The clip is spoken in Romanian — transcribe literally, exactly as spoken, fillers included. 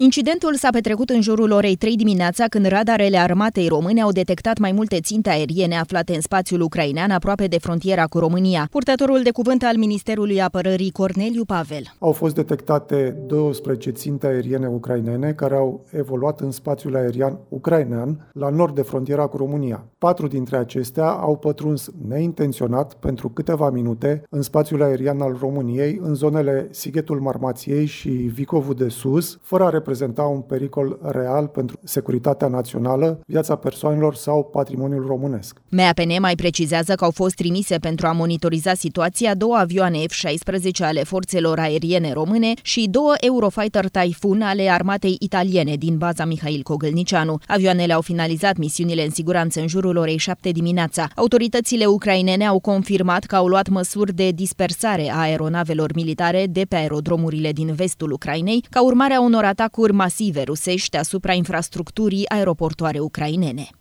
Incidentul s-a petrecut în jurul orei trei dimineața, când radarele armatei române au detectat mai multe ținte aeriene aflate în spațiul ucrainean, aproape de frontiera cu România. Purtătorul de cuvânt al Ministerului Apărării, Corneliu Pavel. Au fost detectate douăsprezece ținte aeriene ucrainene care au evoluat în spațiul aerian ucrainean, la nord de frontiera cu România. Patru dintre acestea au pătruns neintenționat pentru câteva minute în spațiul aerian al României, în zonele Sighetul Marmației și Vicovul de Sus, fără a reprezenta un pericol real pentru securitatea națională, viața persoanelor sau patrimoniul românesc. M A P N mai precizează că au fost trimise pentru a monitoriza situația două avioane F șaisprezece ale forțelor aeriene române și două Eurofighter Typhoon ale armatei italiene din baza Mihail Cogălnicianu. Avioanele au finalizat misiunile în siguranță în jurul orei șapte dimineața. Autoritățile ucrainene au confirmat că au luat măsuri de dispersare a aeronavelor militare de pe aerodromurile din vestul Ucrainei, ca urmare a unor atacuri masive rusești asupra infrastructurii aeroportoare ucrainene.